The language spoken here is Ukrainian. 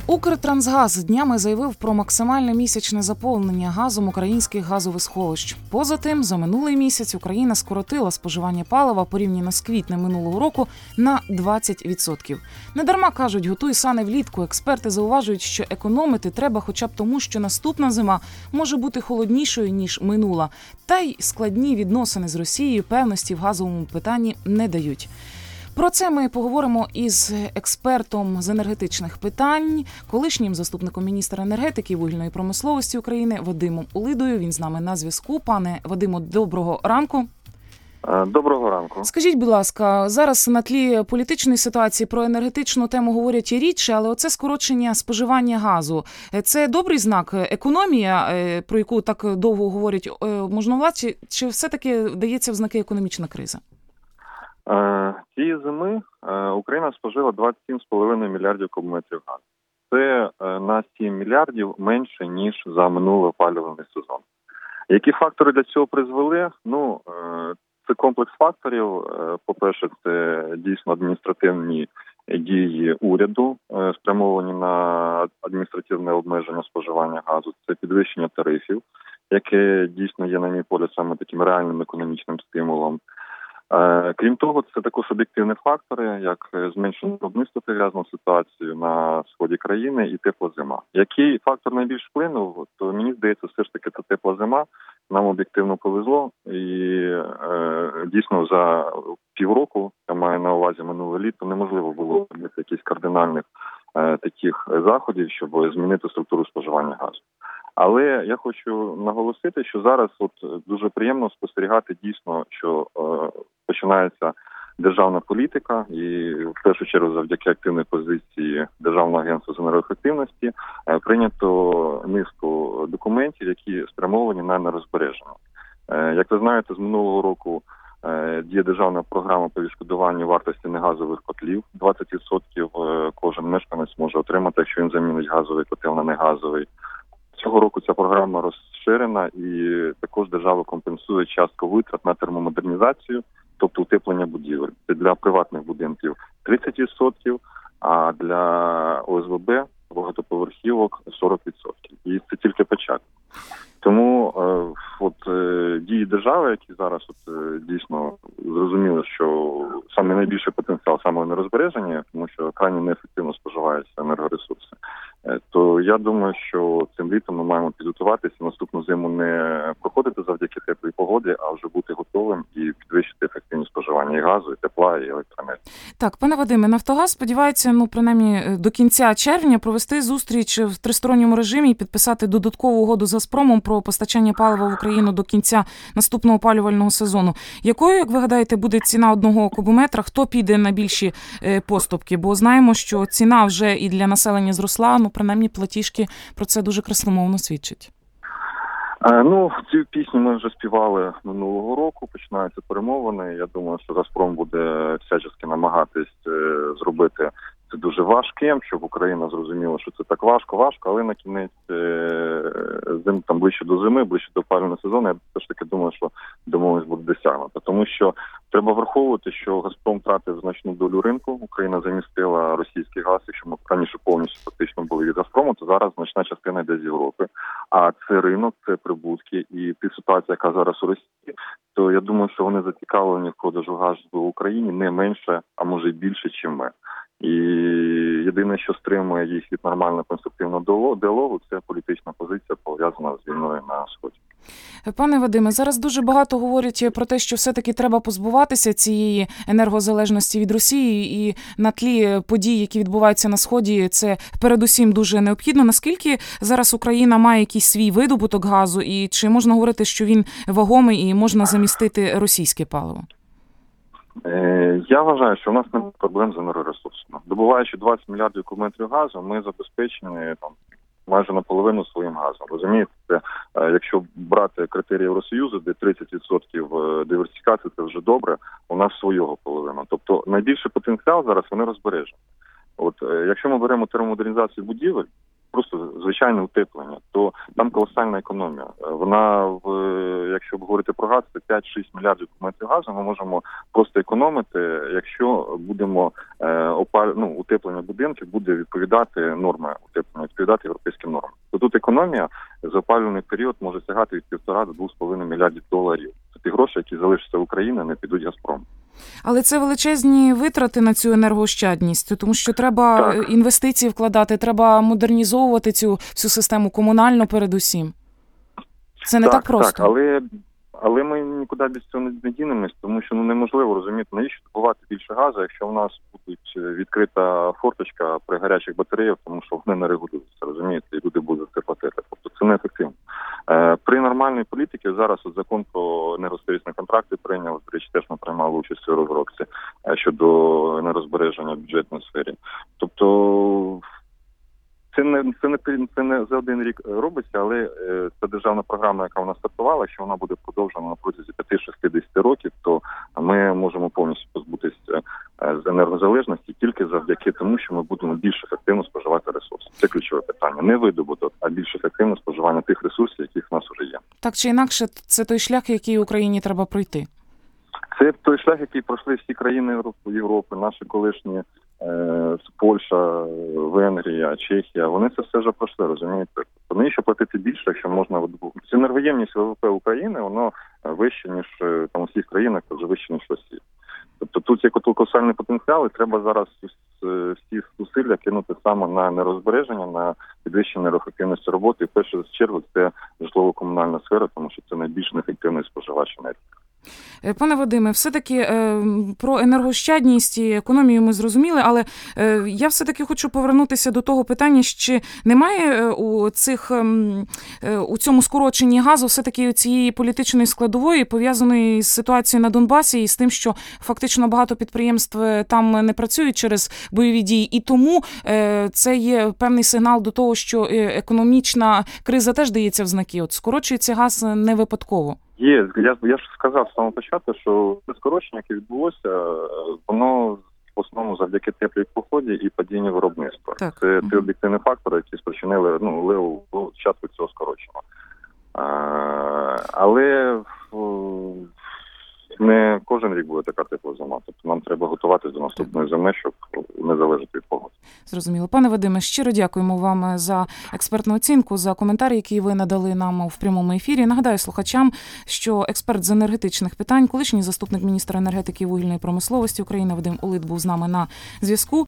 Укртрансгаз днями заявив про максимальне місячне заповнення газом українських газових сховищ. Поза тим, за минулий місяць Україна скоротила споживання палива порівняно з квітнем минулого року на 20%. Недарма кажуть, готуй сани влітку. Експерти зауважують, що економити треба хоча б тому, що наступна зима може бути холоднішою, ніж минула. Та й складні відносини з Росією певності в газовому питанні не дають. Про це ми поговоримо із експертом з енергетичних питань, колишнім заступником міністра енергетики і вугільної промисловості України Вадимом Улидою. Він з нами на зв'язку. Пане Вадимо, доброго ранку. Доброго ранку. Скажіть, будь ласка, зараз на тлі політичної ситуації про енергетичну тему говорять і рідше, але оце скорочення споживання газу – це добрий знак? Економія, про яку так довго говорять можновладці, чи все-таки дається в знаки економічна криза? Цієї зими Україна спожила 27,5 мільярдів кубометрів газу. Це на 7 мільярдів менше, ніж за минулий опалювальний сезон. Які фактори для цього призвели? Це комплекс факторів. По-перше, це дійсно адміністративні дії уряду, спрямовані на адміністративне обмеження споживання газу. Це підвищення тарифів, яке дійсно є, на мій погляд, саме таким реальним економічним стимулом. Крім того, це також об'єктивні фактори, як зменшення виробництва пов'язано з ситуацією на сході країни і тепла зима. Який фактор найбільш вплинув, то мені здається, все ж таки це тепла зима. Нам об'єктивно повезло і дійсно за півроку, я маю на увазі минуле літо, неможливо було робити якісь кардинальних таких заходів, щоб змінити структуру споживання газу. Але я хочу наголосити, що зараз дуже приємно спостерігати дійсно, що починається державна політика і в першу чергу завдяки активній позиції Державного агентства з енергоефективності прийнято низку документів, які спрямовані на енергозбереження. Як ви знаєте, з минулого року діє державна програма по відшкодуванню вартості негазових котлів. 20% кожен мешканець може отримати, якщо він замінить газовий котел на негазовий. Цього року ця програма розширена і також держава компенсує частку витрат на термомодернізацію, тобто утеплення будівель. Це для приватних будинків 30%, а для ОСББ, багатоповерхівок 40%. І це тільки початок. Тому дії держави, які зараз дійсно зрозуміли, що саме найбільший потенціал саме енергозбереження, тому що крайне неефективно споживаються енергоресурси, то я думаю, що цим літом ми маємо підготуватися, наступну зиму не проходити завдяки теплій погоді, а вже бути готовим і підвищити ефективність споживання і газу, і тепла, і електроенергії. Так, пане Вадиме, «Нафтогаз» сподівається, принаймні до кінця червня провести зустріч в тристоронньому режимі і підписати додаткову угоду з «Газпромом» про постачання палива в Україну до кінця наступного опалювального сезону. Якою, як ви гадаєте, буде ціна одного кубометра? Хто піде на більші поступки? Бо знаємо, що ціна вже і для населення зросла, принаймні платіжки про це дуже красномовно свідчать. Цю пісню ми вже співали минулого року, починаються перемовини. Я думаю, що «Газпром» буде всячески намагатись зробити це дуже важким, щоб Україна зрозуміла, що це так важко, але на кінець ближче до зими, ближче до опалювального сезону, я все ж таки думаю, що домовленість буде досягнута. Тому що треба враховувати, що «Газпром» втратив значну долю ринку, Україна замістила російський газ, якщо ми раніше повністю фактично були від «Газпрому», то зараз значна частина йде з Європи. А це ринок, це прибутки і ситуація, яка зараз у Росії, то я думаю, що вони зацікавлені в продажу газу в Україні не менше, а може й більше, ніж ми. І єдине, що стримує їх від нормального конструктивного діалогу, це політична позиція, пов'язана з війною на Сході. Пане Вадиме, зараз дуже багато говорять про те, що все-таки треба позбуватися цієї енергозалежності від Росії, і на тлі подій, які відбуваються на Сході, це передусім дуже необхідно. Наскільки зараз Україна має якийсь свій видобуток газу, і чи можна говорити, що він вагомий і можна замістити російське паливо? Я вважаю, що в нас немає проблем з енергоресурсами. Добуваючи 20 мільярдів кубометрів газу, ми забезпечені майже наполовину своїм газом. Розумієте, якщо брати критерії Євросоюзу, де 30% диверсифікації, це вже добре, у нас свого половина. Тобто найбільший потенціал зараз вони розбережені. Якщо ми беремо термомодернізацію будівель, просто звичайне утеплення, то там колосальна економія. Вона, якщо говорити про газ, це 5-6 мільярдів кубометрів газу ми можемо просто економити, якщо будемо утеплення будинків буде відповідати норми утеплення, відповідати європейським нормам. То тут економія за опалювальний період може сягати від 1,5 до 2,5 мільярдів доларів. Це ті гроші, які залишаться в Україні, не підуть Газпрому. Але це величезні витрати на цю енергоощадність, тому що треба інвестиції вкладати, треба модернізовувати цю всю систему комунальну передусім. Це не так просто. Так, але ми нікуди без цього не дінемось, тому що неможливо розуміти, навіщо добувати більше газу, якщо в нас буде відкрита форточка при гарячих батареях, тому що вони не регулюються, розумієте, і люди будуть це платити. Тобто це неефективно. При нормальній політиці зараз закон про енергостабільні контракти прийняли, до речі, теж ми приймали участь у розробці щодо енергозбереження в бюджетній сфері. Тобто це не за один рік робиться, але це державна програма, яка у нас стартувала, якщо вона буде продовжена на протязі 5-60 років, то ми можемо повністю позбутися з енергозалежності тільки завдяки тому, що ми будемо більш ефективно споживати ресурси. Це ключове питання. Не видобуток, а більш ефективне споживання тих ресурсів, яких в нас вже є. Так чи інакше, це той шлях, який Україні треба пройти. Це той шлях, який пройшли всі країни Європи, наші колишні Польща, Венгрія, Чехія, вони це все вже пройшли, розумієте? Навіщо платити більше, якщо можна видобувати? Енергоємність ВВП України, воно вище, ніж там у всіх країнах, вже вище, ніж Росія. Тобто тут є колосальний потенціал, і треба зараз всі зусилля кинути саме на нерозбереження, на підвищення енергоефективності роботи. І в першу чергу це житлово-комунальна сфера, тому що це найбільш неефективний споживач енергії. Пане Вадиме, все-таки про енергоощадність і економію ми зрозуміли, але я все-таки хочу повернутися до того питання, чи немає у цьому скороченні газу все-таки цієї політичної складової, пов'язаної з ситуацією на Донбасі і з тим, що фактично багато підприємств там не працюють через бойові дії, і тому це є певний сигнал до того, що економічна криза теж дається в знаки. От скорочується газ не випадково. Є. Я ж сказав з самого початку, що це скорочення, яке відбулося, воно в основному завдяки теплій поході і падінню виробництва. Так. Це ті об'єктивні фактори, які спричинили леву частку цього скорочення. Але не кожен рік буде така тепла зима. Тобто нам треба готуватися до наступної зими, щоб не залежати від погоди. Зрозуміло. Пане Вадиме, щиро дякуємо вам за експертну оцінку, за коментарі, які ви надали нам в прямому ефірі. Нагадаю слухачам, що експерт з енергетичних питань, колишній заступник міністра енергетики і вугільної промисловості України Вадим Улит був з нами на зв'язку.